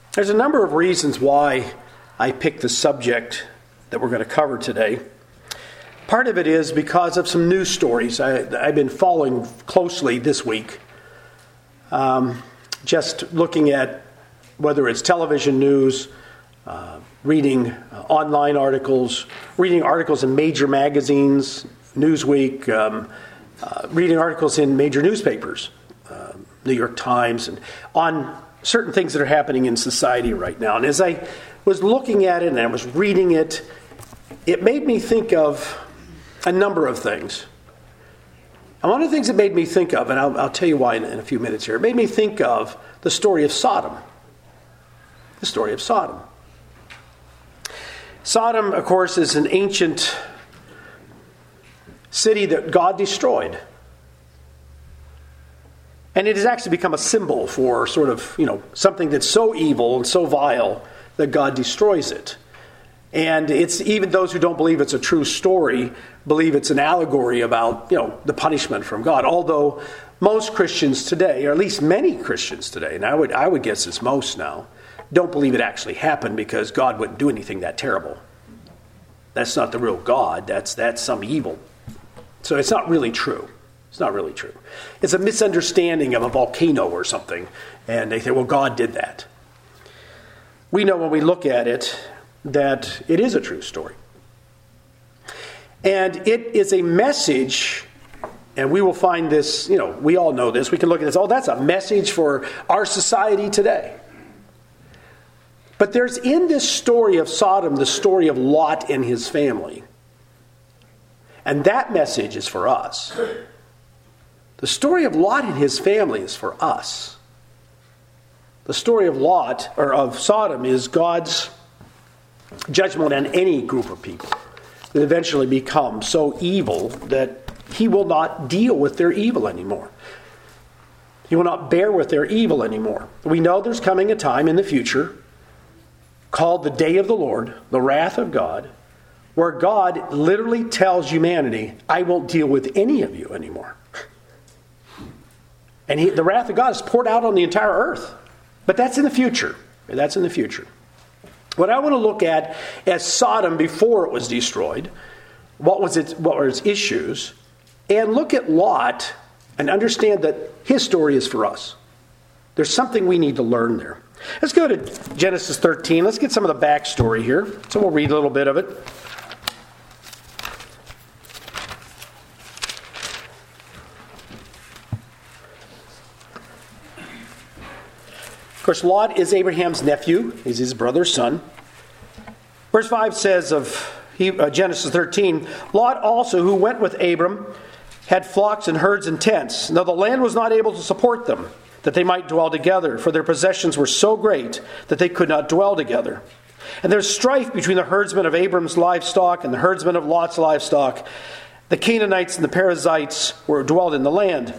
There's a number of reasons why I picked the subject that we're going to cover today. Part of it is because of some news stories I've been following closely this week. Just looking at whether it's television news, reading online articles, reading articles in major magazines, Newsweek, reading articles in major newspapers, New York Times, and on certain things that are happening in society right now. And as I was looking at it and I was reading it, it made me think of a number of things. And one of the things it made me think of, and I'll tell you why in a few minutes here, it made me think of the story of Sodom. The story of Sodom. Sodom, of course, is an ancient city that God destroyed. And it has actually become a symbol for sort of, something that's so evil and so vile that God destroys it. And it's even those who don't believe it's a true story believe it's an allegory about, the punishment from God. Although most Christians today, or at least many Christians today, and I would guess it's most now, don't believe it actually happened because God wouldn't do anything that terrible. That's not the real God. That's some evil. So it's not really true. It's not really true. It's a misunderstanding of a volcano or something. And they say, well, God did that. We know when we look at it that it is a true story. And it is a message, and we will find this, we all know this. We can look at this, that's a message for our society today. But there's in this story of Sodom the story of Lot and his family. And that message is for us. The story of Lot and his family is for us. The story of Lot, or of Sodom, is God's judgment on any group of people that eventually become so evil that he will not deal with their evil anymore. He will not bear with their evil anymore. We know there's coming a time in the future called the day of the Lord, the wrath of God, where God literally tells humanity, I won't deal with any of you anymore. And the wrath of God is poured out on the entire earth. But that's in the future. That's in the future. What I want to look at as Sodom before it was destroyed, what were its issues, and look at Lot and understand that his story is for us. There's something we need to learn there. Let's go to Genesis 13. Let's get some of the backstory here. So we'll read a little bit of it. Of course, Lot is Abraham's nephew. He's his brother's son. Verse 5 says of Genesis 13, Lot also, who went with Abram, had flocks and herds and tents. Now the land was not able to support them, that they might dwell together, for their possessions were so great that they could not dwell together. And there's strife between the herdsmen of Abram's livestock and the herdsmen of Lot's livestock. The Canaanites and the Perizzites dwelled in the land.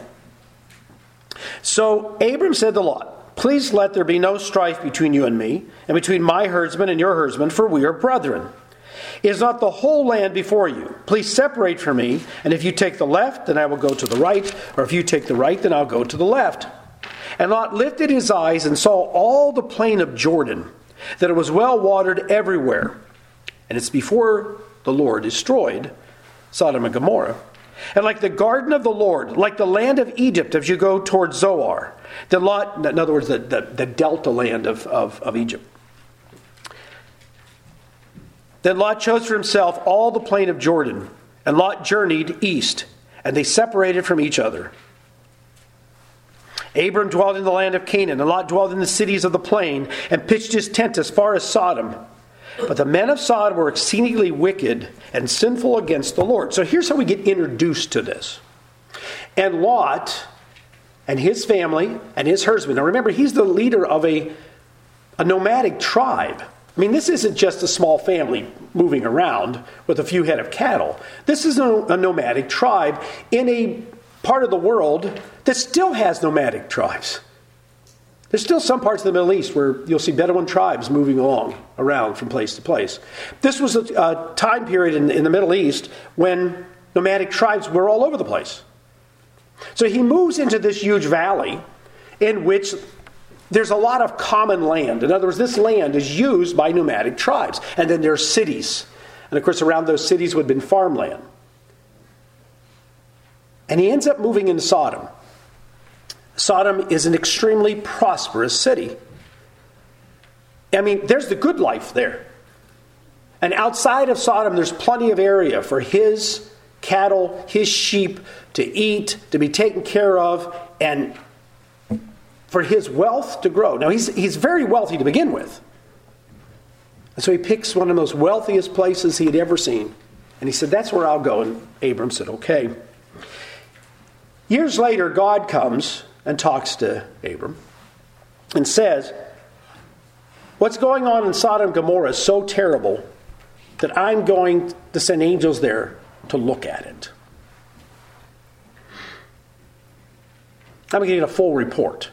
So Abram said to Lot, please let there be no strife between you and me, and between my herdsmen and your herdsmen, for we are brethren. Is not the whole land before you? Please separate from me, and if you take the left, then I will go to the right, or if you take the right, then I'll go to the left. And Lot lifted his eyes and saw all the plain of Jordan, that it was well watered everywhere. And it's before the Lord destroyed Sodom and Gomorrah. And like the garden of the Lord, like the land of Egypt as you go toward Zoar. Then Lot, in other words, the delta land of Egypt. Then Lot chose for himself all the plain of Jordan, and Lot journeyed east, and they separated from each other. Abram dwelled in the land of Canaan, and Lot dwelled in the cities of the plain, and pitched his tent as far as Sodom. But the men of Sodom were exceedingly wicked and sinful against the Lord. So here's how we get introduced to this. And Lot and his family and his herdsmen. Now remember, he's the leader of a nomadic tribe. I mean, this isn't just a small family moving around with a few head of cattle. This is a nomadic tribe in a part of the world that still has nomadic tribes. There's still some parts of the Middle East where you'll see Bedouin tribes moving around from place to place. This was a time period in the Middle East when nomadic tribes were all over the place. So he moves into this huge valley in which there's a lot of common land. In other words, this land is used by nomadic tribes. And then there's cities. And of course, around those cities would have been farmland. And he ends up moving into Sodom. Sodom is an extremely prosperous city. I mean, there's the good life there. And outside of Sodom, there's plenty of area for his cattle, his sheep to eat, to be taken care of, and for his wealth to grow. Now, he's very wealthy to begin with. And so he picks one of the most wealthiest places he had ever seen. And he said, that's where I'll go. And Abram said, okay. Years later, God comes and talks to Abram and says, what's going on in Sodom and Gomorrah is so terrible that I'm going to send angels there to look at it. I'm going to get a full report.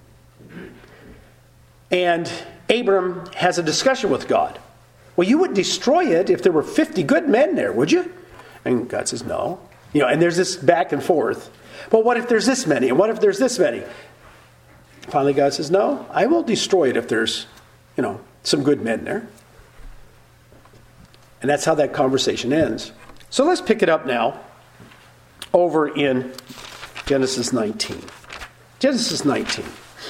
And Abram has a discussion with God. Well, you wouldn't destroy it if there were 50 good men there, would you? And God says, no. And there's this back and forth. But what if there's this many? And what if there's this many? Finally, God says, no, I will destroy it if there's, some good men there. And that's how that conversation ends. So let's pick it up now over in Genesis 19. Genesis 19.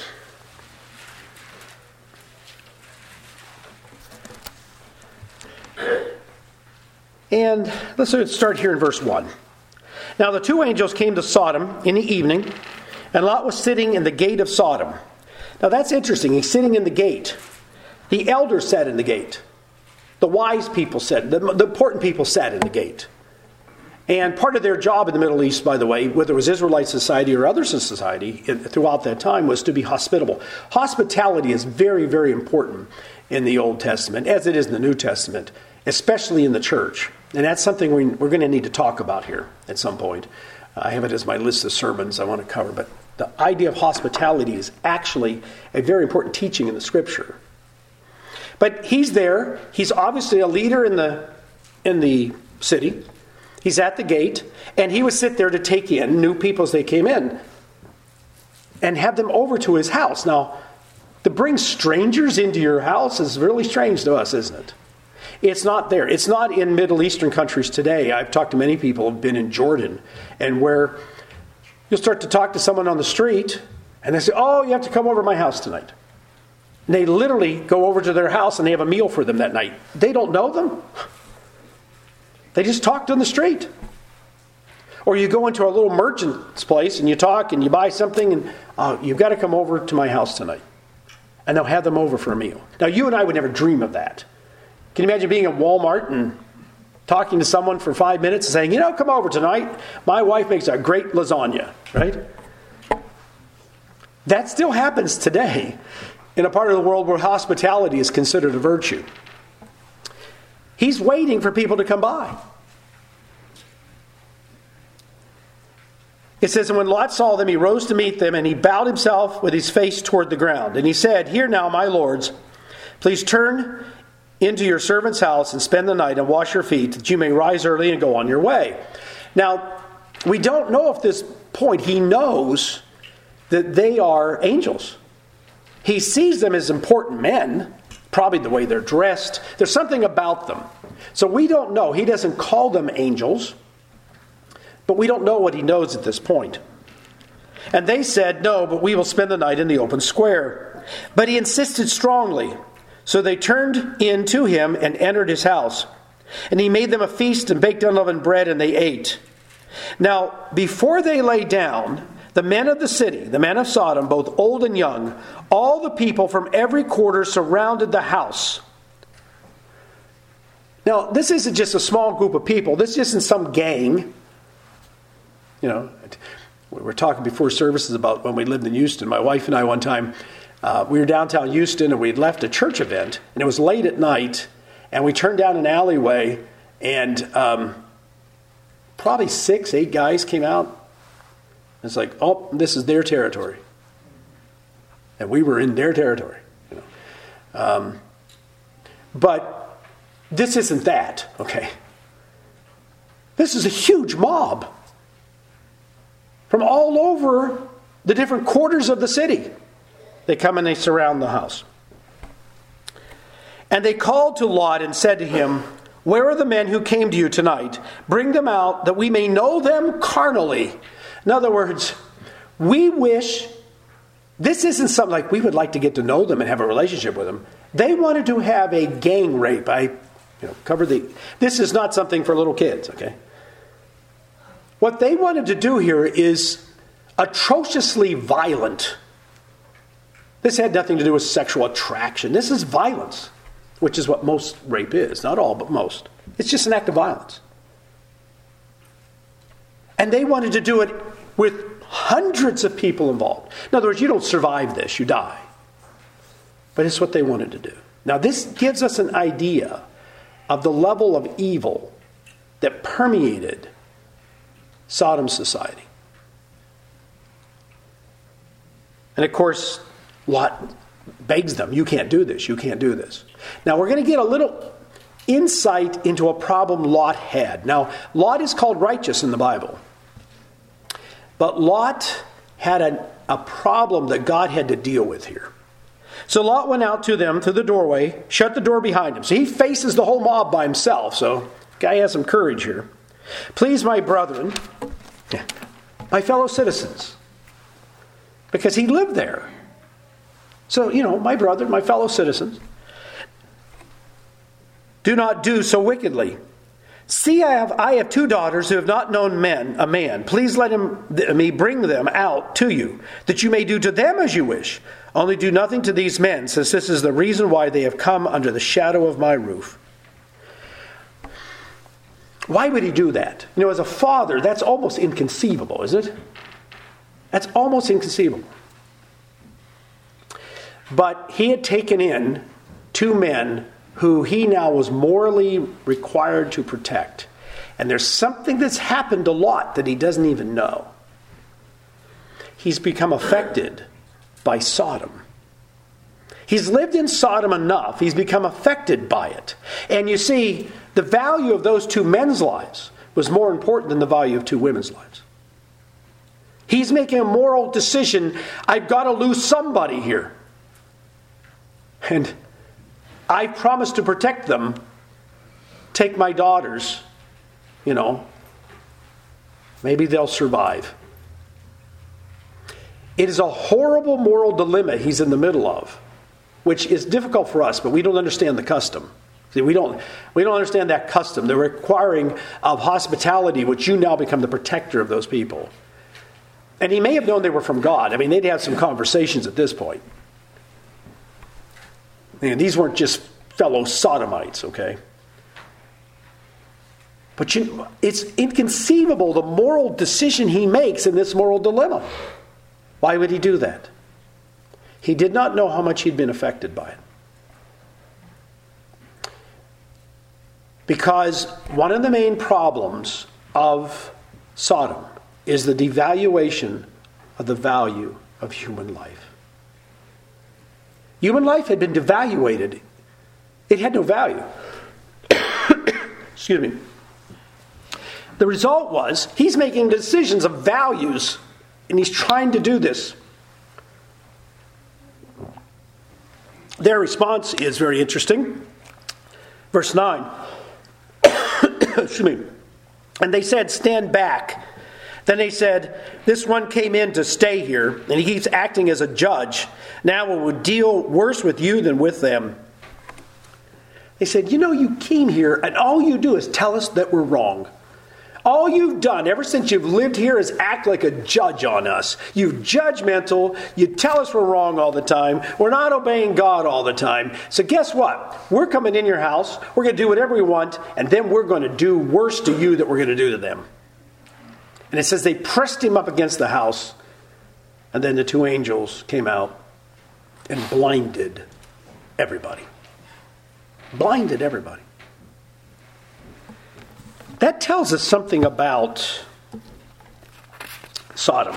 And let's start here in verse 1. Now the two angels came to Sodom in the evening, and Lot was sitting in the gate of Sodom. Now that's interesting. He's sitting in the gate. The elders sat in the gate. The wise people sat, the important people sat in the gate. And part of their job in the Middle East, by the way, whether it was Israelite society or other society throughout that time, was to be hospitable. Hospitality is very, very important in the Old Testament, as it is in the New Testament, especially in the church. And that's something we're going to need to talk about here at some point. I have it as my list of sermons I want to cover. But the idea of hospitality is actually a very important teaching in the Scripture. But he's there. He's obviously a leader in the city. He's at the gate. And he would sit there to take in new people as they came in and have them over to his house. Now, to bring strangers into your house is really strange to us, isn't it? It's not there. It's not in Middle Eastern countries today. I've talked to many people who have been in Jordan, and where you'll start to talk to someone on the street, and they say, oh, you have to come over to my house tonight. And they literally go over to their house, and they have a meal for them that night. They don't know them. They just talked on the street. Or you go into a little merchant's place, and you talk, and you buy something, and you've got to come over to my house tonight. And they'll have them over for a meal. Now, you and I would never dream of that. Can you imagine being at Walmart and talking to someone for 5 minutes and saying, come over tonight. My wife makes a great lasagna, right? That still happens today in a part of the world where hospitality is considered a virtue. He's waiting for people to come by. It says, and when Lot saw them, he rose to meet them, and he bowed himself with his face toward the ground. And he said, here now, my lords, please turn into your servant's house and spend the night and wash your feet, that you may rise early and go on your way. Now, we don't know at this point he knows that they are angels. He sees them as important men, probably the way they're dressed. There's something about them. So we don't know. He doesn't call them angels, but we don't know what he knows at this point. And they said, no, but we will spend the night in the open square. But he insisted strongly. So they turned in to him and entered his house. And he made them a feast and baked unleavened bread, and they ate. Now, before they lay down, the men of the city, the men of Sodom, both old and young, all the people from every quarter surrounded the house. Now, this isn't just a small group of people. This isn't some gang. We were talking before services about when we lived in Houston. My wife and I one time, we were downtown Houston, and we'd left a church event, and it was late at night, and we turned down an alleyway, and probably 6-8 guys came out. It's like, oh, this is their territory. And we were in their territory. But this isn't that, okay? This is a huge mob from all over the different quarters of the city. they come and they surround the house. And they called to Lot and said to him, "Where are the men who came to you tonight? Bring them out that we may know them carnally." In other words, we wish, this isn't something like we would like to get to know them and have a relationship with them. They wanted to have a gang rape. This is not something for little kids, okay? What they wanted to do here is atrociously violent. This had nothing to do with sexual attraction. This is violence, which is what most rape is. Not all, but most. It's just an act of violence. And they wanted to do it with hundreds of people involved. In other words, you don't survive this, you die. But it's what they wanted to do. Now, this gives us an idea of the level of evil that permeated Sodom's society. And of course, Lot begs them, "You can't do this, you can't do this." Now, we're going to get a little insight into a problem Lot had. Now, Lot is called righteous in the Bible. But Lot had a problem that God had to deal with here. So Lot went out to them through the doorway, shut the door behind him. So he faces the whole mob by himself. So the guy has some courage here. "Please, my brethren, my fellow citizens," because he lived there. So, my brethren, my fellow citizens, "do not do so wickedly. See, I have 2 daughters who have not known a man. Please let me bring them out to you, that you may do to them as you wish. Only do nothing to these men, since this is the reason why they have come under the shadow of my roof." Why would he do that? As a father, that's almost inconceivable, isn't it? That's almost inconceivable. But he had taken in 2 men who he now was morally required to protect. And there's something that's happened to Lot that he doesn't even know. He's become affected by Sodom. He's lived in Sodom enough, he's become affected by it. And you see, the value of those 2 men's lives was more important than the value of 2 women's lives. He's making a moral decision, I've got to lose somebody here. And I promised to protect them. Take my daughters, maybe they'll survive. It is a horrible moral dilemma he's in the middle of, which is difficult for us, but we don't understand the custom. See, we don't understand that custom, the requiring of hospitality, which you now become the protector of those people. And he may have known they were from God. They'd have some conversations at this point. These weren't just fellow Sodomites, okay? But it's inconceivable the moral decision he makes in this moral dilemma. Why would he do that? He did not know how much he'd been affected by it. Because one of the main problems of Sodom is the devaluation of the value of human life. Human life had been devaluated. It had no value. Excuse me. The result was he's making decisions of values, and he's trying to do this. Their response is very interesting. Verse 9. Excuse me. "And they said, 'Stand back.' Then they said, 'This one came in to stay here, and he keeps acting as a judge. Now we would deal worse with you than with them.'" They said, "You came here, and all you do is tell us that we're wrong. All you've done ever since you've lived here is act like a judge on us. You're judgmental. You tell us we're wrong all the time. We're not obeying God all the time. So guess what? We're coming in your house. We're going to do whatever we want, and then we're going to do worse to you than we're going to do to them." And it says they pressed him up against the house, and then the 2 angels came out and blinded everybody. Blinded everybody. That tells us something about Sodom.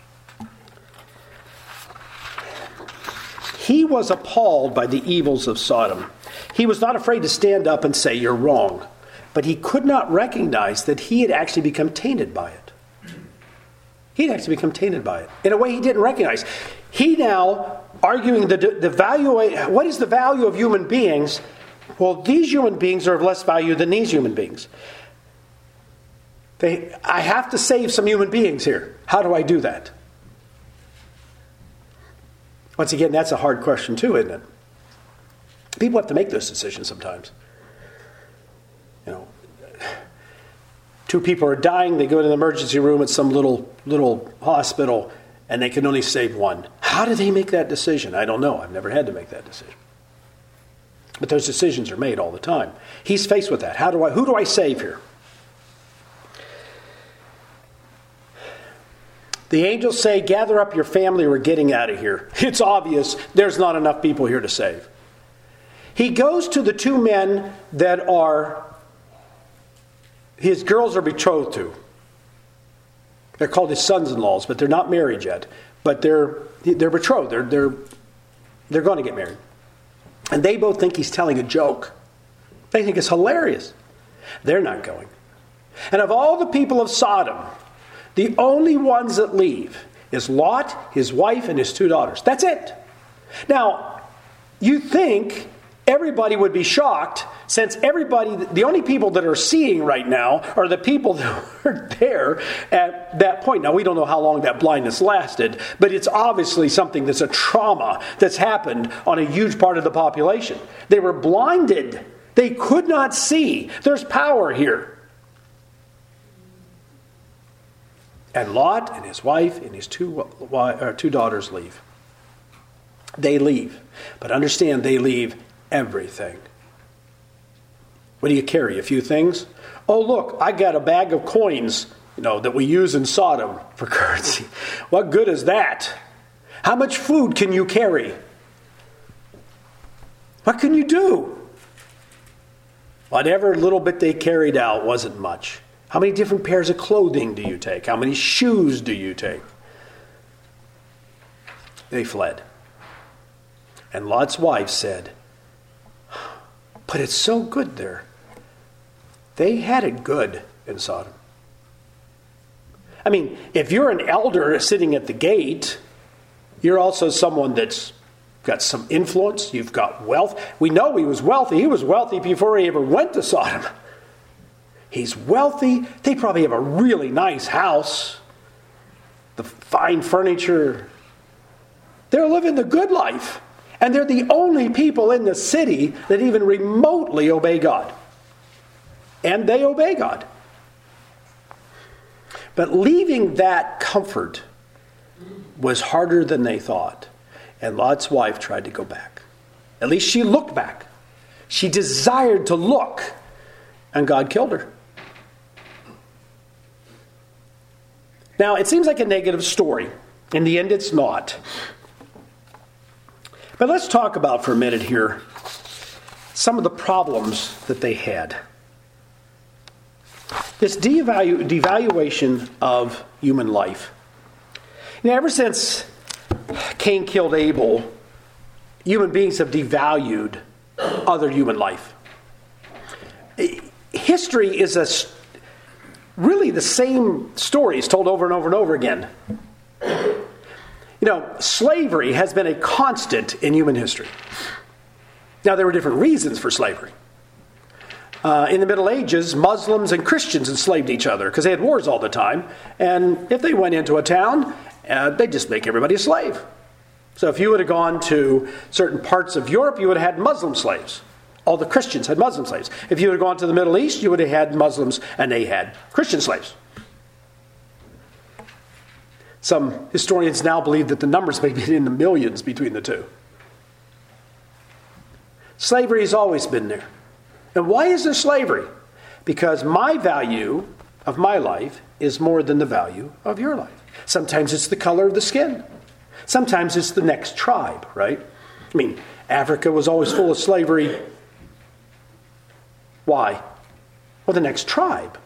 He was appalled by the evils of Sodom. He was not afraid to stand up and say, "You're wrong." But he could not recognize that he had actually become tainted by it. He'd actually become tainted by it in a way he didn't recognize. He now arguing the value, what is the value of human beings? Well, these human beings are of less value than these human beings. I have to save some human beings here. How do I do that? Once again, that's a hard question too, isn't it? People have to make those decisions sometimes. You know, two people are dying, they go to the emergency room at some little hospital, and they can only save one. How do they make that decision? I don't know. I've never had to make that decision. But those decisions are made all the time. He's faced with that. Who do I save here? The angels say, gather up your family, we're getting out of here. It's obvious there's not enough people here to save. He goes to the two men that his girls are betrothed to. They're called his sons-in-laws, but they're not married yet. But they're betrothed. They're going to get married. And they both think he's telling a joke. They think it's hilarious. They're not going. And of all the people of Sodom, the only ones that leave is Lot, his wife, and his two daughters. That's it. Now, you think everybody would be shocked, since the only people that are seeing right now are the people that were there at that point. Now, we don't know how long that blindness lasted, but it's obviously something that's a trauma that's happened on a huge part of the population. They were blinded. They could not see. There's power here. And Lot and his wife and his two daughters leave. They leave. But understand, they leave everything. What do you carry? A few things? Oh, look, I got a bag of coins, that we use in Sodom for currency. What good is that? How much food can you carry? What can you do? Whatever little bit they carried out wasn't much. How many different pairs of clothing do you take? How many shoes do you take? They fled. And Lot's wife said, but it's so good there. They had it good in Sodom. I mean, if you're an elder sitting at the gate, you're also someone that's got some influence. You've got wealth. We know he was wealthy. He was wealthy before he ever went to Sodom. He's wealthy. They probably have a really nice house. The fine furniture. They're living the good life. And they're the only people in the city that even remotely obey God. And they obey God. But leaving that comfort was harder than they thought. And Lot's wife tried to go back. At least she looked back. She desired to look. And God killed her. Now, it seems like a negative story. In the end, it's not. But let's talk about for a minute here some of the problems that they had. This devaluation of human life. Ever since Cain killed Abel, human beings have devalued other human life. History is really the same stories told over and over and over again. Slavery has been a constant in human history. Now, there were different reasons for slavery. In the Middle Ages, Muslims and Christians enslaved each other because they had wars all the time. And if they went into a town, they'd just make everybody a slave. So if you would have gone to certain parts of Europe, you would have had Muslim slaves. All the Christians had Muslim slaves. If you would have gone to the Middle East, you would have had Muslims and they had Christian slaves. Some historians now believe that the numbers may be in the millions between the two. Slavery has always been there. And why is there slavery? Because my value of my life is more than the value of your life. Sometimes it's the color of the skin. Sometimes it's the next tribe, right? I mean, Africa was always full of slavery. Why? Well, the next tribe.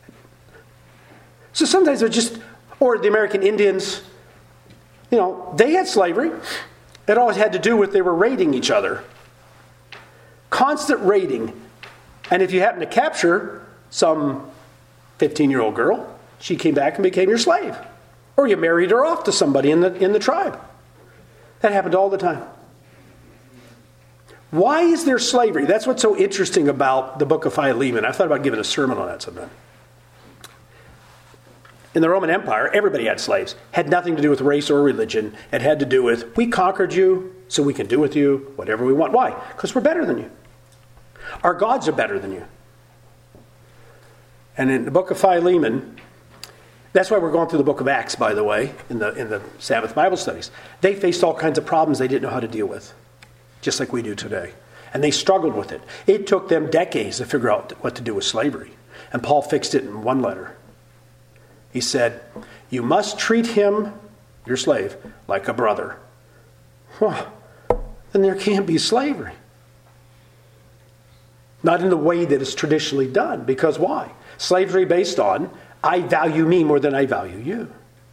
So sometimes they're just, or the American Indians, they had slavery. It always had to do with they were raiding each other. Constant raiding. And if you happen to capture some 15-year-old girl, she came back and became your slave. Or you married her off to somebody in the tribe. That happened all the time. Why is there slavery? That's what's so interesting about the book of Philemon. I've thought about giving a sermon on that sometime. In the Roman Empire, everybody had slaves. Had nothing to do with race or religion. It had to do with, we conquered you, so we can do with you whatever we want. Why? Because we're better than you. Our gods are better than you. And in the book of Philemon, that's why we're going through the book of Acts, by the way, in the Sabbath Bible studies. They faced all kinds of problems they didn't know how to deal with, just like we do today. And they struggled with it. It took them decades to figure out what to do with slavery. And Paul fixed it in one letter. He said, you must treat him, your slave, like a brother. Well, then there can't be slavery. Not in the way that it's traditionally done. Because why? Slavery based on, I value me more than I value you.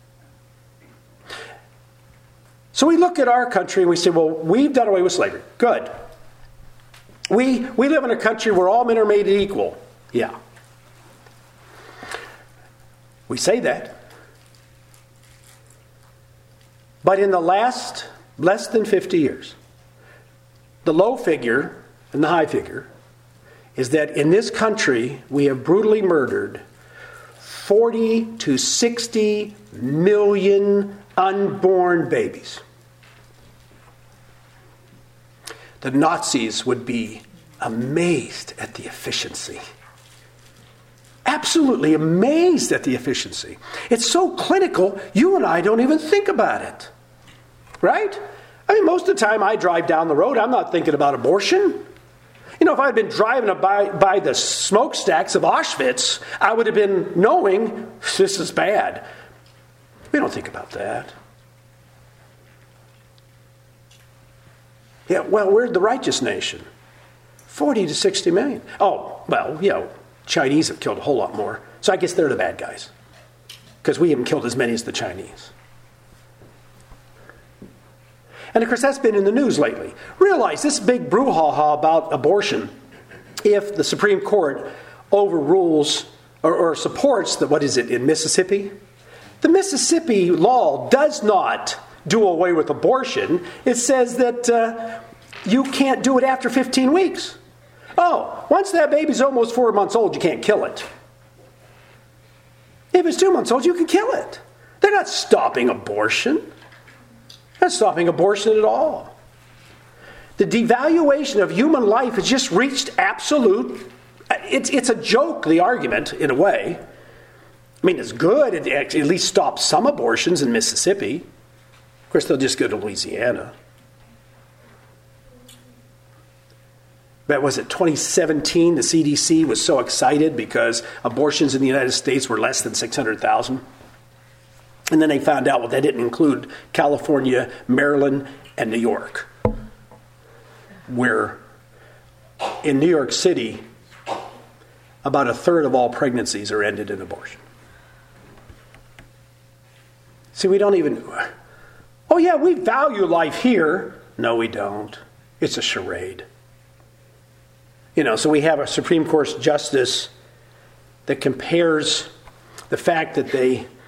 So we look at our country and we say, well, we've done away with slavery. Good. We live in a country where all men are made equal. Yeah. We say that. But in the last less than 50 years, the low figure and the high figure is that in this country we have brutally murdered 40 to 60 million unborn babies. The Nazis would be amazed at the efficiency. Absolutely amazed at the efficiency. It's so clinical, you and I don't even think about it. Right? I mean, most of the time I drive down the road, I'm not thinking about abortion. You know, if I had been driving by the smokestacks of Auschwitz, I would have been knowing this is bad. We don't think about that. Yeah, well, we're the righteous nation. 40 to 60 million. Oh, well, you know, Chinese have killed a whole lot more. So I guess they're the bad guys. Because we haven't killed as many as the Chinese. And of course, that's been in the news lately. Realize this big brouhaha about abortion, if the Supreme Court overrules or supports the, what is it, in Mississippi? The Mississippi law does not do away with abortion. It says that you can't do it after 15 weeks. Oh, once that baby's almost 4 months old, you can't kill it. If it's 2 months old, you can kill it. They're not stopping abortion. They're not stopping abortion at all. The devaluation of human life has just reached absolute... It's a joke, the argument, in a way. I mean, it's good. It at least stops some abortions in Mississippi. Of course, they'll just go to Louisiana. But was it 2017, the CDC was so excited because abortions in the United States were less than 600,000. And then they found out, well, that didn't include California, Maryland, and New York. Where in New York City, about a third of all pregnancies are ended in abortion. See, we don't even... Oh, yeah, we value life here. No, we don't. It's a charade. You know, so we have a Supreme Court justice that compares the fact that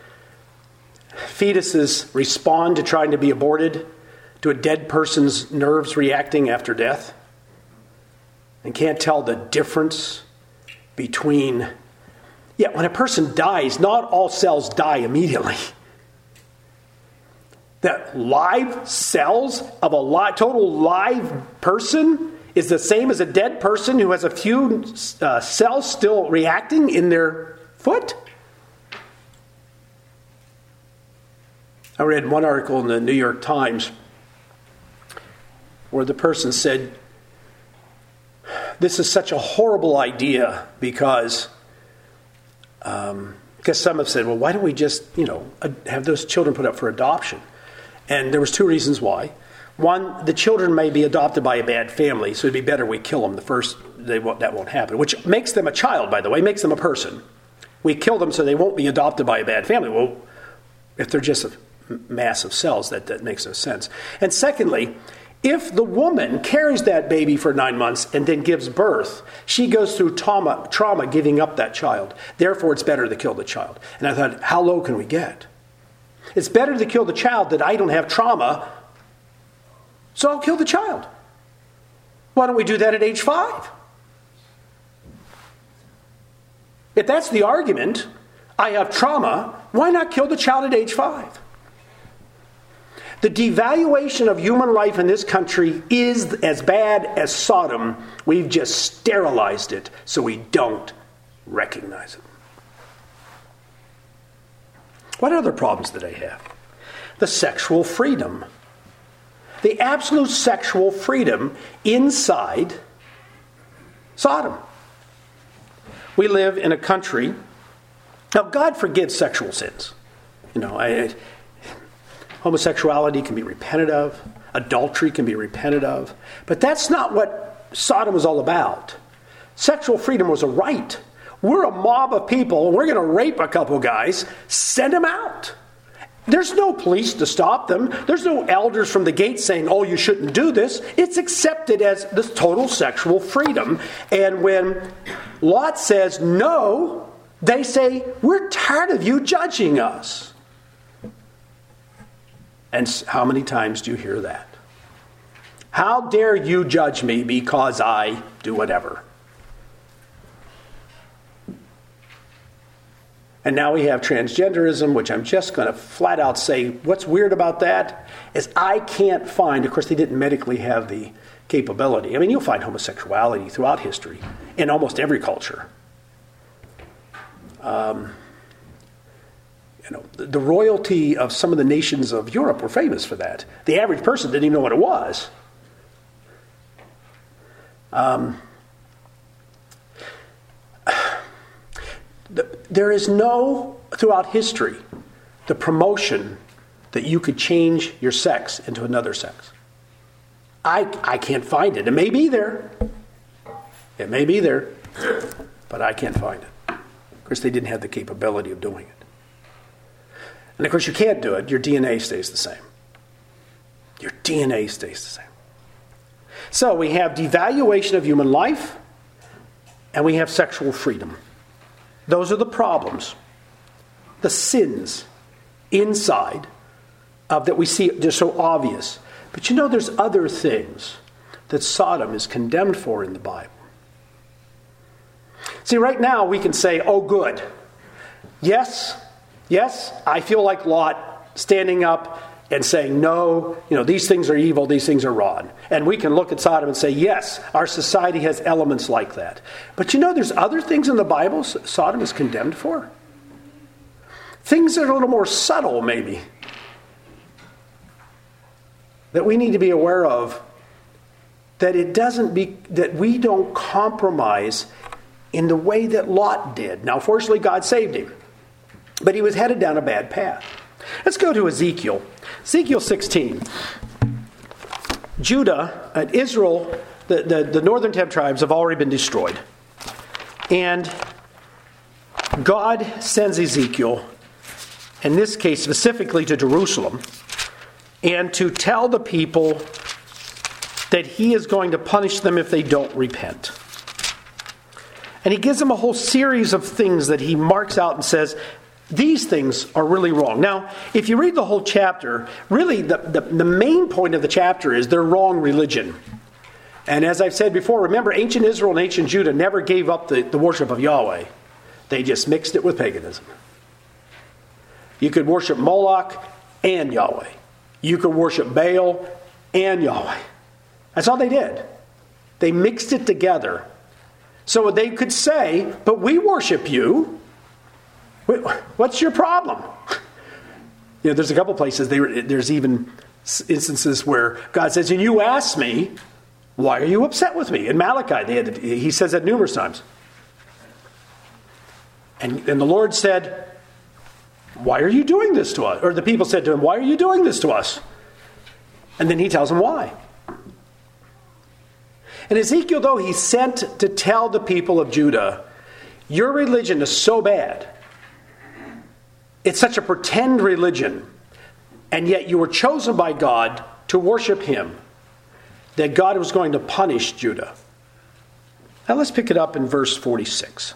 fetuses respond to trying to be aborted to a dead person's nerves reacting after death, and can't tell the difference between... Yeah, when a person dies, not all cells die immediately. The live cells of a total live person is the same as a dead person who has a few cells still reacting in their foot. I read one article in the New York Times where the person said, this is such a horrible idea because some have said, well, why don't we just, have those children put up for adoption? And there was two reasons why. One, the children may be adopted by a bad family, so it'd be better we kill them the first. That won't happen, which makes them a child, by the way, makes them a person. We kill them so they won't be adopted by a bad family. Well, if they're just a mass of cells, that makes no sense. And secondly, if the woman carries that baby for 9 months and then gives birth, she goes through trauma giving up that child. Therefore, it's better to kill the child. And I thought, how low can we get? It's better to kill the child that I don't have trauma So I'll kill the child. Why don't we do that at age 5? If that's the argument, I have trauma, why not kill the child at age 5? The devaluation of human life in this country is as bad as Sodom. We've just sterilized it so we don't recognize it. What other problems did they have? The sexual freedom. The absolute sexual freedom inside Sodom. We live in a country. Now, God forgives sexual sins. Homosexuality can be repented of. Adultery can be repented of. But that's not what Sodom was all about. Sexual freedom was a right. We're a mob of people, and we're going to rape a couple guys. Send them out. There's no police to stop them. There's no elders from the gate saying, oh, you shouldn't do this. It's accepted as this total sexual freedom. And when Lot says no, they say, we're tired of you judging us. And how many times do you hear that? How dare you judge me because I do whatever? And now we have transgenderism, which I'm just going to flat out say, what's weird about that is I can't find, of course they didn't medically have the capability. I mean, you'll find homosexuality throughout history in almost every culture. The royalty of some of the nations of Europe were famous for that. The average person didn't even know what it was. There is no, throughout history, the promotion that you could change your sex into another sex. I can't find it. It may be there. It may be there. But I can't find it. Of course, they didn't have the capability of doing it. And of course, you can't do it. Your DNA stays the same. Your DNA stays the same. So we have devaluation of human life, and we have sexual freedom. Those are the problems, the sins inside of that we see. They're so obvious. But there's other things that Sodom is condemned for in the Bible. See, right now we can say, oh, good. Yes, I feel like Lot standing up and saying, no, these things are evil, these things are wrong. And we can look at Sodom and say, yes, our society has elements like that. But there's other things in the Bible Sodom is condemned for. Things that are a little more subtle, maybe, that we need to be aware of, that we don't compromise in the way that Lot did. Now, fortunately, God saved him. But he was headed down a bad path. Let's go to Ezekiel. Ezekiel 16. Judah and Israel, the northern 10 tribes have already been destroyed. And God sends Ezekiel, in this case specifically to Jerusalem, and to tell the people that he is going to punish them if they don't repent. And he gives them a whole series of things that he marks out and says, these things are really wrong. Now, if you read the whole chapter, really the main point of the chapter is their wrong religion. And as I've said before, remember, ancient Israel and ancient Judah never gave up the worship of Yahweh. They just mixed it with paganism. You could worship Moloch and Yahweh. You could worship Baal and Yahweh. That's all they did. They mixed it together. So they could say, but we worship you. What's your problem? There's a couple places, there's even instances where God says, and you asked me, why are you upset with me? In Malachi, he says that numerous times. And the Lord said, why are you doing this to us? Or the people said to him, why are you doing this to us? And then he tells them why. And Ezekiel, though, he's sent to tell the people of Judah, your religion is so bad. It's such a pretend religion. And yet you were chosen by God to worship him, that God was going to punish Judah. Now let's pick it up in verse 46.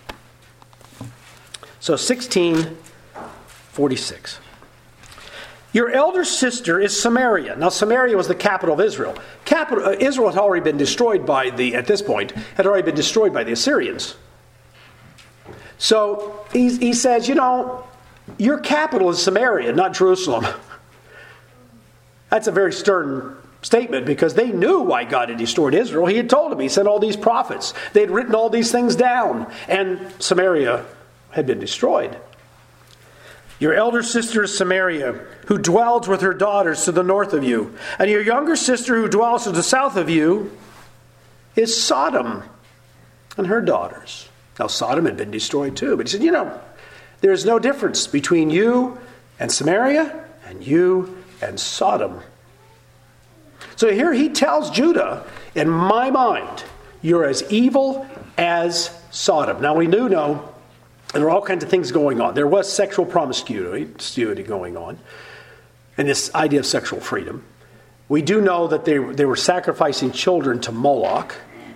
So 16:46. Your elder sister is Samaria. Now, Samaria was the capital of Israel. Israel had already been destroyed at this point, had already been destroyed by the Assyrians. So he says, your capital is Samaria, not Jerusalem. That's a very stern statement because they knew why God had destroyed Israel. He had told them. He sent all these prophets. They had written all these things down, and Samaria had been destroyed. Your elder sister is Samaria, who dwells with her daughters to the north of you. And your younger sister, who dwells to the south of you, is Sodom and her daughters. Now, Sodom had been destroyed too. But he said, there is no difference between you and Samaria and you and Sodom. So here he tells Judah, in my mind, you're as evil as Sodom. Now, we do know there were all kinds of things going on. There was sexual promiscuity going on, and this idea of sexual freedom. We do know that they were sacrificing children to Moloch.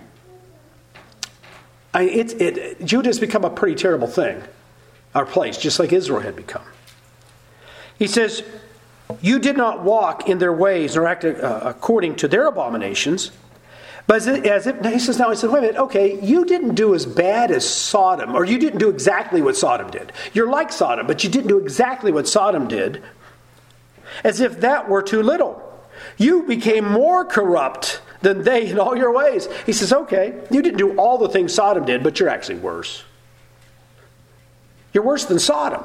Judah has become a pretty terrible thing, our place, just like Israel had become. He says, you did not walk in their ways nor act according to their abominations. But he said, wait a minute, okay, you didn't do as bad as Sodom, or you didn't do exactly what Sodom did. You're like Sodom, but you didn't do exactly what Sodom did, as if that were too little. You became more corrupt than they in all your ways. He says, okay, you didn't do all the things Sodom did, but you're actually worse. You're worse than Sodom.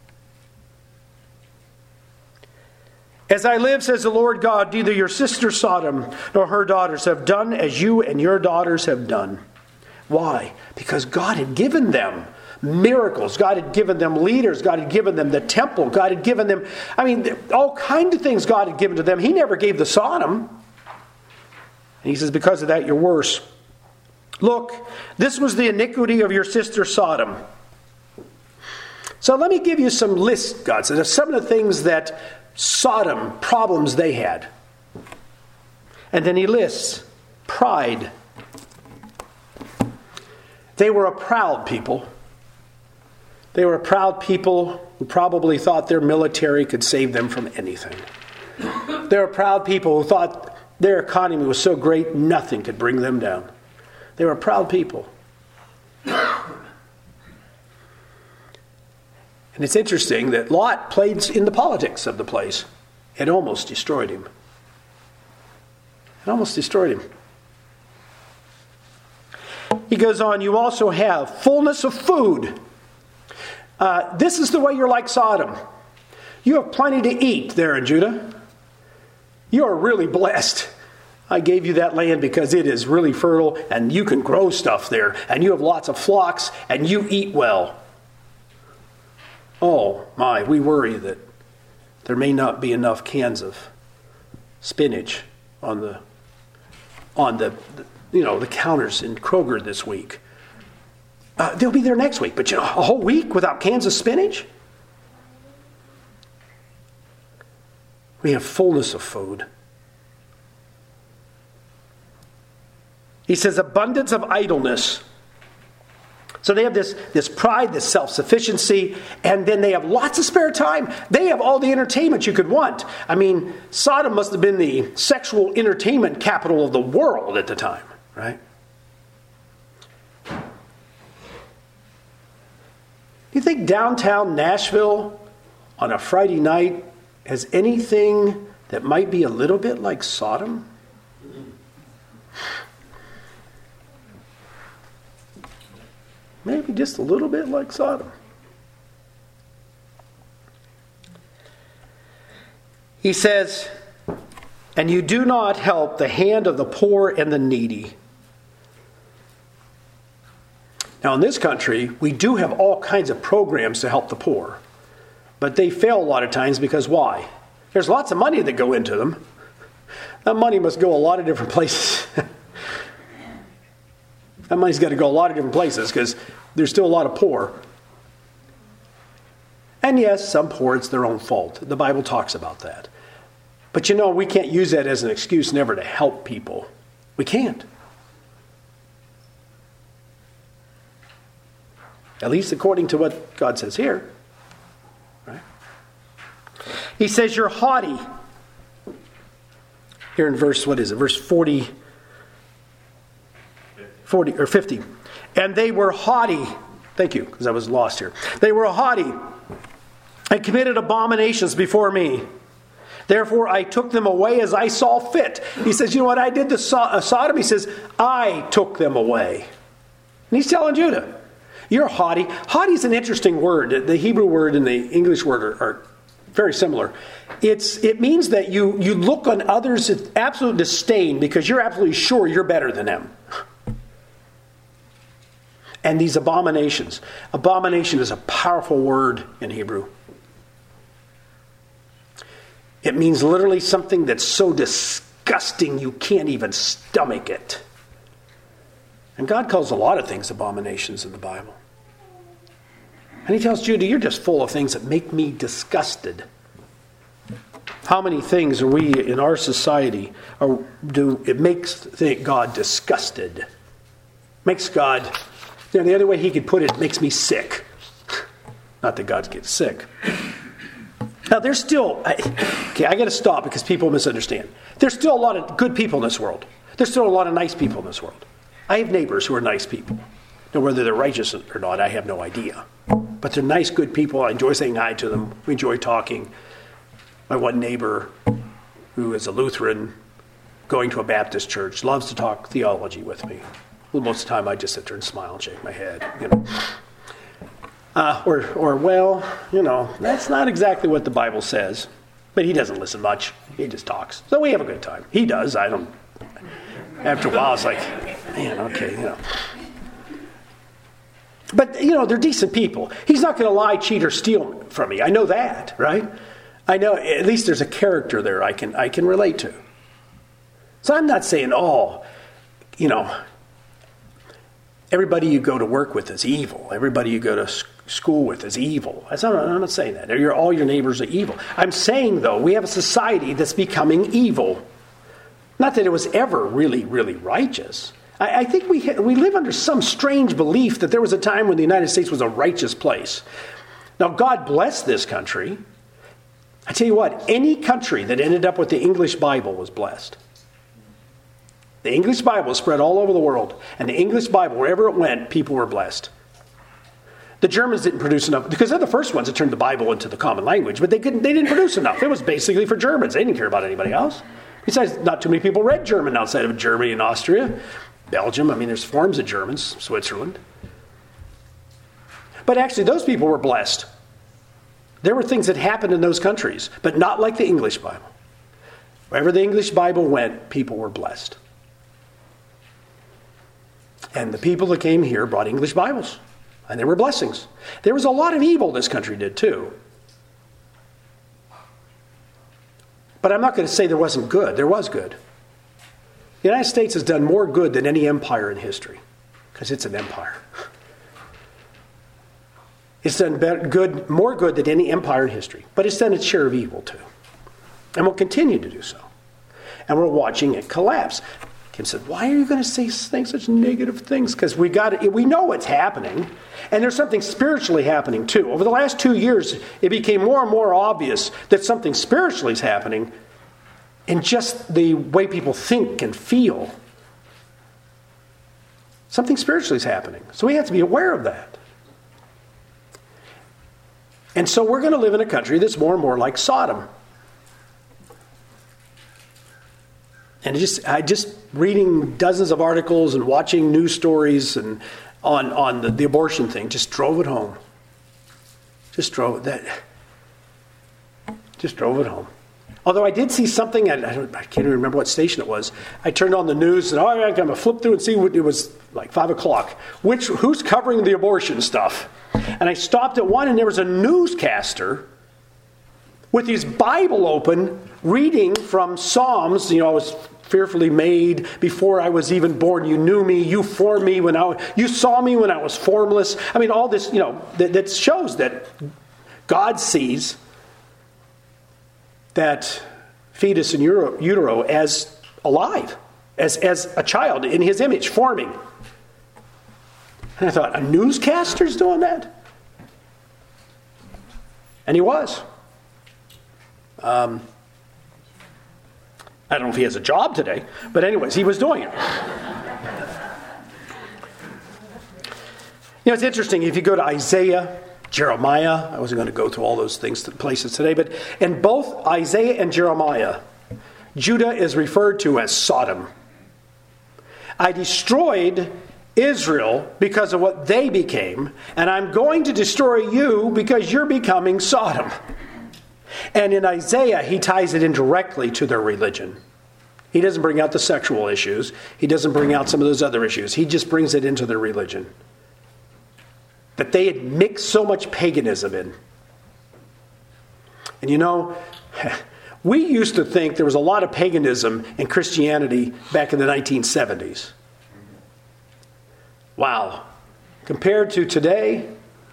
As I live, says the Lord God, neither your sister Sodom nor her daughters have done as you and your daughters have done. Why? Because God had given them miracles. God had given them leaders. God had given them the temple. God had given them, all kinds of things God had given to them. He never gave the Sodom. And he says, because of that, you're worse. Look, this was the iniquity of your sister Sodom. So let me give you some lists, God says, of some of the things that Sodom problems they had. And then he lists pride. They were a proud people. They were a proud people who probably thought their military could save them from anything. They were proud people who thought their economy was so great nothing could bring them down. They were proud people. And it's interesting that Lot played in the politics of the place. It almost destroyed him. It almost destroyed him. He goes on, you also have fullness of food. This is the way you're like Sodom. You have plenty to eat there in Judah. You are really blessed. I gave you that land because it is really fertile and you can grow stuff there. And you have lots of flocks and you eat well. Oh my, we worry that there may not be enough cans of spinach on the counters in Kroger this week. They'll be there next week, but a whole week without cans of spinach? We have fullness of food. He says abundance of idleness. So they have this pride, this self-sufficiency, and then they have lots of spare time. They have all the entertainment you could want. Sodom must have been the sexual entertainment capital of the world at the time, right? You think downtown Nashville on a Friday night has anything that might be a little bit like Sodom? Maybe just a little bit like Sodom. He says, and you do not help the hand of the poor and the needy. Now in this country, we do have all kinds of programs to help the poor. But they fail a lot of times because why? There's lots of money that go into them. That money must go a lot of different places. That money's got to go a lot of different places because there's still a lot of poor. And yes, some poor, it's their own fault. The Bible talks about that. But we can't use that as an excuse never to help people. We can't. At least according to what God says here. Right? He says, you're haughty. Here in verse, what is it? Verse 40 or 50. And they were haughty. Thank you, because I was lost here. They were haughty and committed abominations before me. Therefore, I took them away as I saw fit. He says, you know what I did to Sodom? He says, I took them away. And he's telling Judah, you're haughty. Haughty is an interesting word. The Hebrew word and the English word are very similar. It means that you look on others with absolute disdain because you're absolutely sure you're better than them. And these abominations. Abomination is a powerful word in Hebrew. It means literally something that's so disgusting you can't even stomach it. And God calls a lot of things abominations in the Bible. And he tells Judah, you're just full of things that make me disgusted. How many things are we in our society it makes God disgusted? Makes God, the other way he could put it, makes me sick. Not that God gets sick. Now, there's still, I got to stop because people misunderstand. There's still a lot of good people in this world. There's still a lot of nice people in this world. I have neighbors who are nice people. Now, whether they're righteous or not, I have no idea. But they're nice, good people. I enjoy saying hi to them. We enjoy talking. My one neighbor, who is a Lutheran, going to a Baptist church, loves to talk theology with me. Well, most of the time, I just sit there and smile and shake my head, that's not exactly what the Bible says. But he doesn't listen much. He just talks. So we have a good time. He does. I don't. After a while, it's like, man, okay, But, they're decent people. He's not going to lie, cheat, or steal from me. I know that, right? I know at least there's a character there I can relate to. So I'm not saying, everybody you go to work with is evil. Everybody you go to school with is evil. I'm not saying that. All your neighbors are evil. I'm saying, though, we have a society that's becoming evil. Not that it was ever really, really righteous. I think we live under some strange belief that there was a time when the United States was a righteous place. Now, God bless this country. I tell you what, any country that ended up with the English Bible was blessed. The English Bible spread all over the world. And the English Bible, wherever it went, people were blessed. The Germans didn't produce enough, because they're the first ones that turned the Bible into the common language, but they didn't produce enough. It was basically for Germans. They didn't care about anybody else. Besides, not too many people read German outside of Germany and Austria. Belgium, there's forms of Germans, Switzerland. But actually, those people were blessed. There were things that happened in those countries, but not like the English Bible. Wherever the English Bible went, people were blessed. And the people that came here brought English Bibles, and there were blessings. There was a lot of evil this country did too. But I'm not going to say there wasn't good. There was good. The United States has done more good than any empire in history, because it's an empire. It's done more good than any empire in history, but it's done its share of evil too. And will continue to do so. And we're watching it collapse. Kim said, why are you going to say such negative things? Because we know what's happening, and there's something spiritually happening too. Over the last 2 years, it became more and more obvious that something spiritually is happening in just the way people think and feel. Something spiritually is happening. So we have to be aware of that. And so we're going to live in a country that's more and more like Sodom. And just reading dozens of articles and watching news stories and on the abortion thing just drove it home. Just drove it home. Although I did see something, I can't even remember what station it was. I turned on the news and I'm going to flip through and see what it was like 5 o'clock. Who's covering the abortion stuff? And I stopped at one and there was a newscaster with his Bible open, reading from Psalms. I was fearfully made before I was even born. You knew me. You formed me you saw me when I was formless. All this, that shows that God sees that fetus in utero as alive, as a child in his image, forming. And I thought, a newscaster's doing that? And he was. I don't know if he has a job today, but anyways, he was doing it. It's interesting. If you go to Isaiah, Jeremiah, I wasn't going to go through all those places today, but in both Isaiah and Jeremiah, Judah is referred to as Sodom. I destroyed Israel because of what they became, and I'm going to destroy you because you're becoming Sodom. And in Isaiah, he ties it in directly to their religion. He doesn't bring out the sexual issues. He doesn't bring out some of those other issues. He just brings it into their religion. That they had mixed so much paganism in. And we used to think there was a lot of paganism in Christianity back in the 1970s. Wow. Compared to today,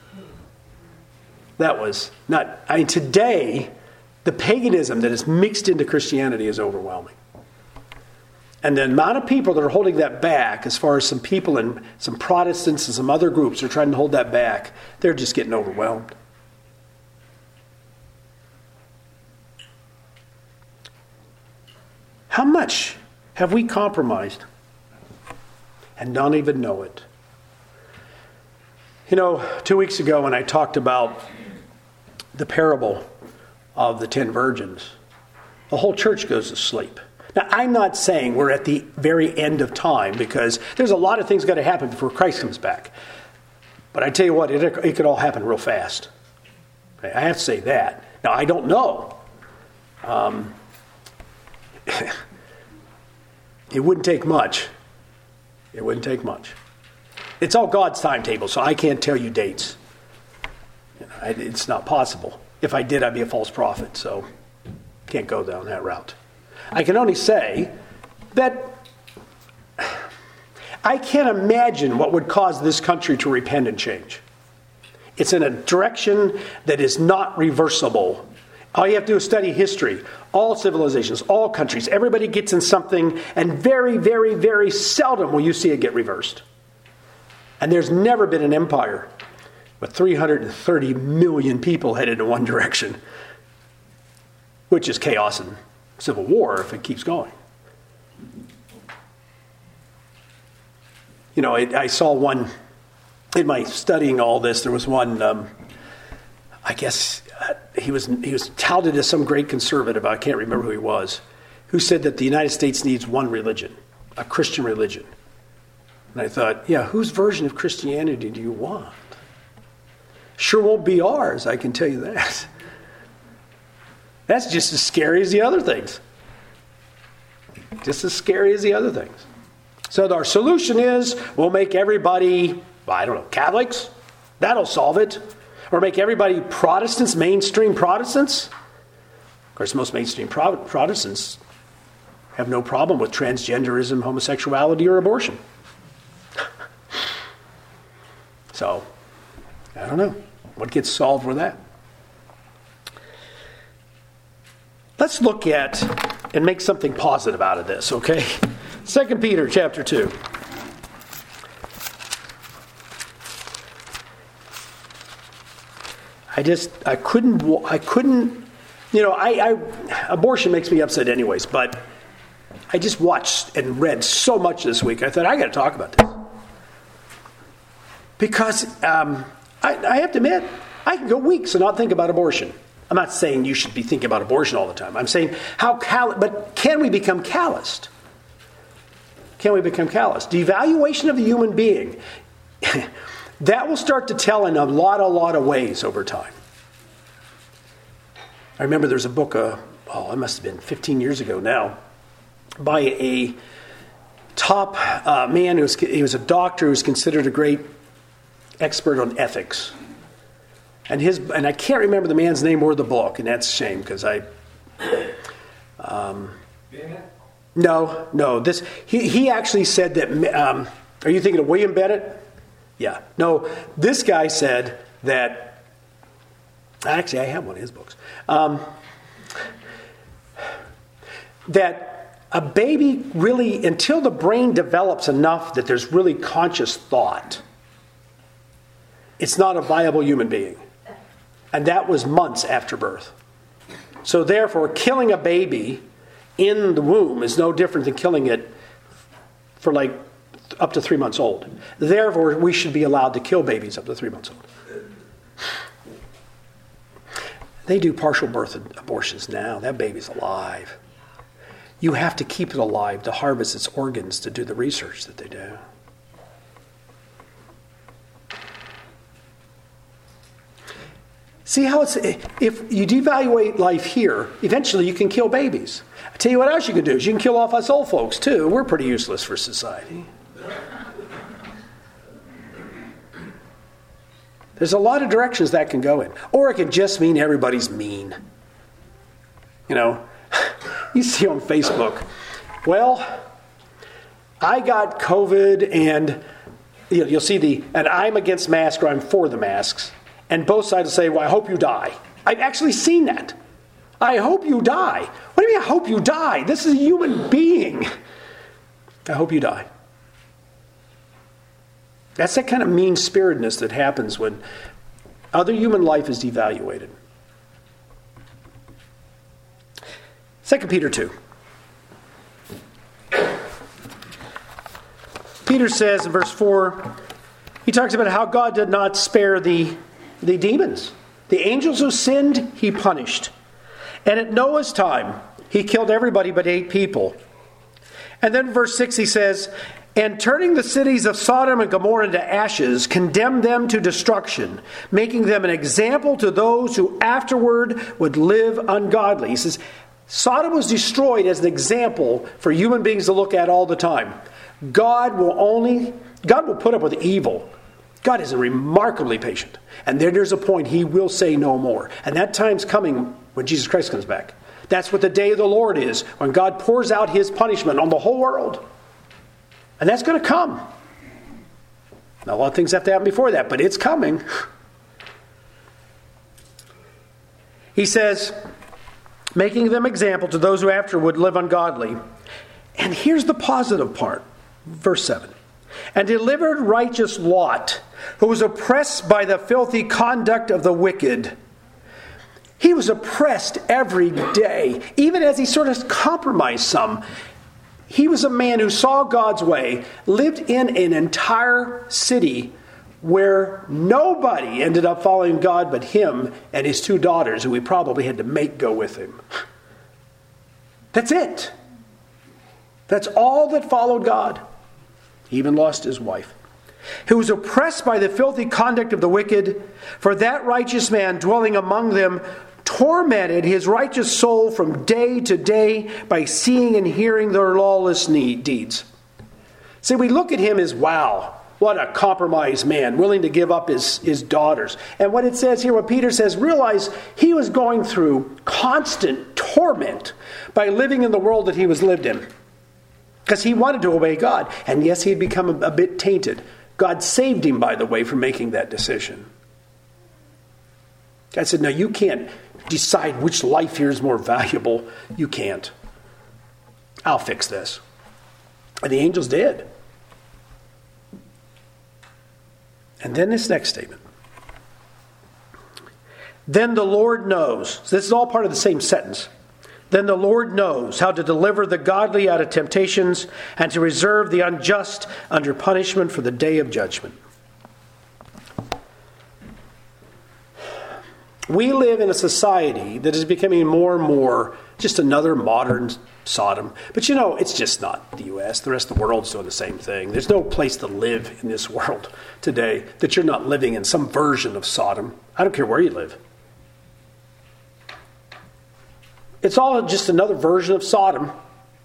that was not... today, the paganism that is mixed into Christianity is overwhelming. And the amount of people that are holding that back, as far as some people and some Protestants and some other groups are trying to hold that back, they're just getting overwhelmed. How much have we compromised and don't even know it? 2 weeks ago when I talked about the parable of the 10 virgins, the whole church goes to sleep. Now, I'm not saying we're at the very end of time, because there's a lot of things got to happen before Christ comes back. But I tell you what, it could all happen real fast. I have to say that. Now, I don't know. It wouldn't take much. It wouldn't take much. It's all God's timetable, so I can't tell you dates. It's not possible. If I did, I'd be a false prophet, so can't go down that route. I can only say that I can't imagine what would cause this country to repent and change. It's in a direction that is not reversible. All you have to do is study history. All civilizations, all countries, everybody gets in something, and very, very, very seldom will you see it get reversed. And there's never been an empire with 330 million people headed in one direction, which is chaos and civil war if it keeps going. I saw one, in my studying all this, there was one, I guess he was touted as some great conservative, I can't remember who he was, who said that the United States needs one religion, a Christian religion. And I thought, whose version of Christianity do you want? Sure won't be ours, I can tell you that. That's just as scary as the other things. Just as scary as the other things. So our solution is, we'll make everybody, Catholics. That'll solve it. Or make everybody Protestants, mainstream Protestants. Of course, most mainstream Protestants have no problem with transgenderism, homosexuality, or abortion. So, I don't know. What gets solved with that? Let's look at and make something positive out of this, okay? 2 Peter chapter 2. I couldn't, abortion makes me upset anyways, but I just watched and read so much this week. I thought, I got to talk about this. Because I have to admit, I can go weeks and not think about abortion. I'm not saying you should be thinking about abortion all the time. I'm saying but can we become calloused? Can we become calloused? The evaluation of the human being, that will start to tell in a lot of ways over time. I remember there's a book, it must have been 15 years ago now, by a top man he was a doctor who was considered a great expert on ethics. And I can't remember the man's name or the book, and that's a shame because No. He actually said that. Are you thinking of William Bennett? Yeah. No. This guy said that. Actually, I have one of his books. That a baby really, until the brain develops enough that there's really conscious thought, it's not a viable human being. And that was months after birth. So therefore, killing a baby in the womb is no different than killing it for like up to 3 months old. Therefore, we should be allowed to kill babies up to 3 months old. They do partial birth abortions now. That baby's alive. You have to keep it alive to harvest its organs to do the research that they do. See how it's, if you devaluate life here, eventually you can kill babies. I tell you what else you can do is you can kill off us old folks too. We're pretty useless for society. There's a lot of directions that can go in. Or it can just mean everybody's mean. You know, you see on Facebook, well, I got COVID and you'll see and I'm against masks or I'm for the masks. And both sides will say, well, I hope you die. I've actually seen that. I hope you die. What do you mean I hope you die? This is a human being. I hope you die. That's that kind of mean-spiritedness that happens when other human life is devaluated. 2 Peter 2. Peter says in verse 4, he talks about how God did not spare the demons. The angels who sinned, he punished. And at Noah's time, he killed everybody but 8 people. And then verse 6 he says, and turning the cities of Sodom and Gomorrah into ashes, condemned them to destruction, making them an example to those who afterward would live ungodly. He says, Sodom was destroyed as an example for human beings to look at all the time. God will put up with evil. God is remarkably patient. And there's a point he will say no more. And that time's coming when Jesus Christ comes back. That's what the day of the Lord is, when God pours out his punishment on the whole world. And that's going to come. Now, a lot of things have to happen before that, but it's coming. He says, making them example to those who after would live ungodly. And here's the positive part. Verse 7. And delivered righteous Lot, who was oppressed by the filthy conduct of the wicked. He was oppressed every day, even as he sort of compromised some. He was a man who saw God's way, lived in an entire city where nobody ended up following God but him and his 2 daughters, who he probably had to make go with him. That's it. That's all that followed God. He even lost his wife. Who was oppressed by the filthy conduct of the wicked, for that righteous man dwelling among them tormented his righteous soul from day to day by seeing and hearing their lawless deeds. See, we look at him as, wow, what a compromised man, willing to give up his daughters. And what it says here, what Peter says, realize he was going through constant torment by living in the world that he was lived in. Because he wanted to obey God. And yes, he had become a bit tainted. God saved him, by the way, from making that decision. God said, no, you can't decide which life here is more valuable. You can't. I'll fix this. And the angels did. And then this next statement. Then the Lord knows. So this is all part of the same sentence. Then the Lord knows how to deliver the godly out of temptations and to reserve the unjust under punishment for the day of judgment. We live in a society that is becoming more and more just another modern Sodom. But you know, it's just not the U.S. The rest of the world's doing the same thing. There's no place to live in this world today that you're not living in some version of Sodom. I don't care where you live. It's all just another version of Sodom.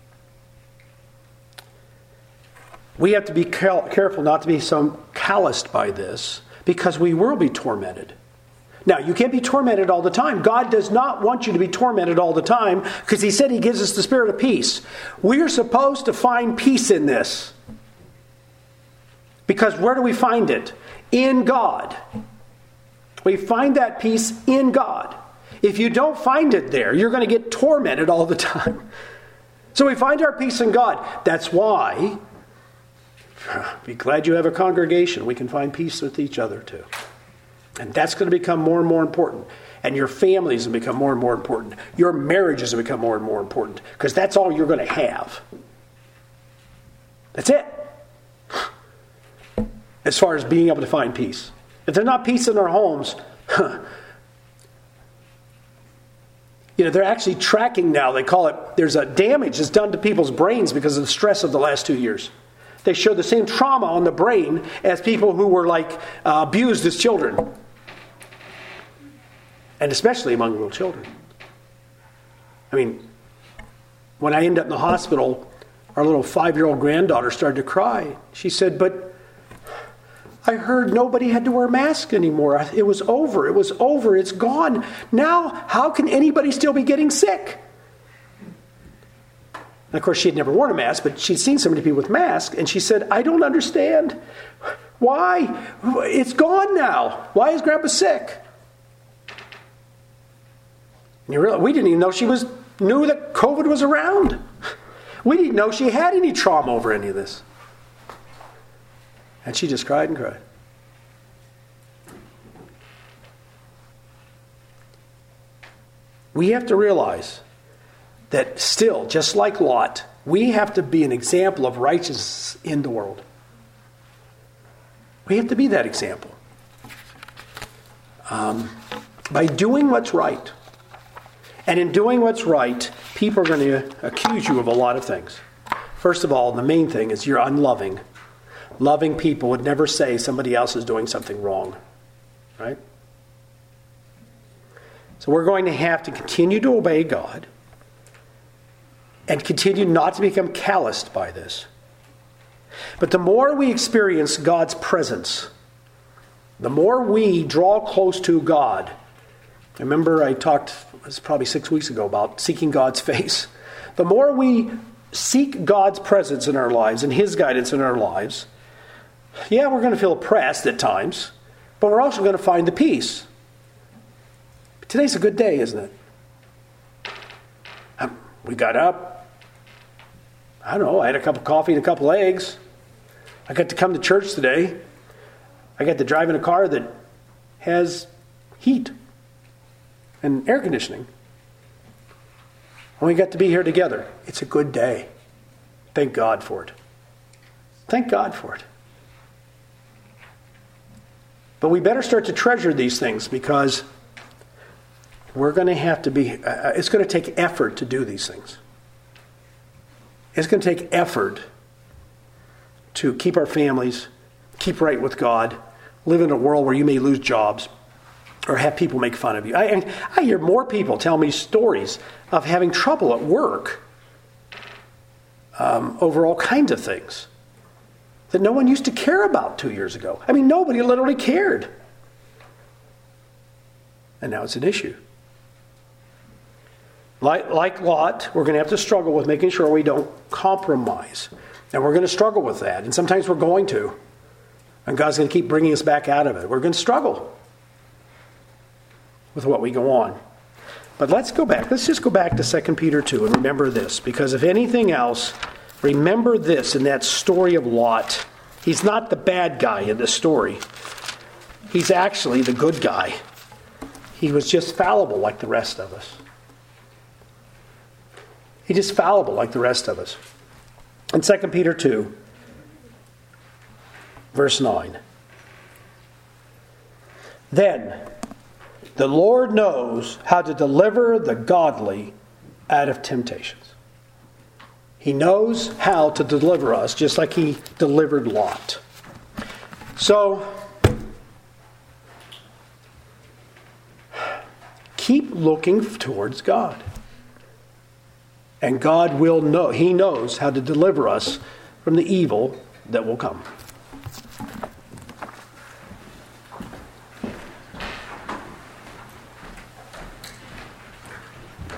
We have to be careful not to be so calloused by this, because we will be tormented. Now, you can't be tormented all the time. God does not want you to be tormented all the time, because he said he gives us the spirit of peace. We are supposed to find peace in this. Because where do we find it? In God. We find that peace in God. If you don't find it there, you're going to get tormented all the time. So we find our peace in God. That's why, be glad you have a congregation. We can find peace with each other too. And that's going to become more and more important. And your families will become more and more important. Your marriages will become more and more important. Because that's all you're going to have. That's it. As far as being able to find peace. If there's not peace in our homes, they're actually tracking now. They call it, there's a damage that's done to people's brains because of the stress of the last 2 years. They show the same trauma on the brain as people who were abused as children. And especially among little children. I mean, when I ended up in the hospital, our little 5-year-old granddaughter started to cry. She said, but I heard nobody had to wear a mask anymore. It was over. It was over. It's gone. Now, how can anybody still be getting sick? And of course, she had never worn a mask, but she'd seen so many people with masks, and she said, I don't understand. Why? It's gone now. Why is Grandpa sick? And you realize, we didn't even know she knew that COVID was around. We didn't know she had any trauma over any of this. And she just cried and cried. We have to realize that still, just like Lot, we have to be an example of righteousness in the world. We have to be that example. By doing what's right. And in doing what's right, people are going to accuse you of a lot of things. First of all, the main thing is you're unloving. Loving people would never say somebody else is doing something wrong. Right? So we're going to have to continue to obey God and continue not to become calloused by this. But the more we experience God's presence, the more we draw close to God. Remember I talked, it was probably 6 weeks ago, about seeking God's face. The more we seek God's presence in our lives and His guidance in our lives, yeah, we're going to feel oppressed at times, but we're also going to find the peace. Today's a good day, isn't it? We got up. I don't know, I had a cup of coffee and a couple eggs. I got to come to church today. I got to drive in a car that has heat and air conditioning. And we got to be here together. It's a good day. Thank God for it. Thank God for it. But we better start to treasure these things because we're going to have to be, it's going to take effort to do these things. It's going to take effort to keep our families, keep right with God, live in a world where you may lose jobs or have people make fun of you. I hear more people tell me stories of having trouble at work over all kinds of things that no one used to care about 2 years ago. I mean, nobody literally cared. And now it's an issue. Like Lot, we're going to have to struggle with making sure we don't compromise. And we're going to struggle with that. And sometimes we're going to. And God's going to keep bringing us back out of it. We're going to struggle with what we go on. But let's go back. Let's just go back to 2 Peter 2 and remember this. Because if anything else, remember this in that story of Lot. He's not the bad guy in this story. He's actually the good guy. He was just fallible like the rest of us. He's just fallible like the rest of us. In 2 Peter 2, verse 9. Then the Lord knows how to deliver the godly out of temptations. He knows how to deliver us, just like He delivered Lot. So, keep looking towards God. And God will know. He knows how to deliver us from the evil that will come.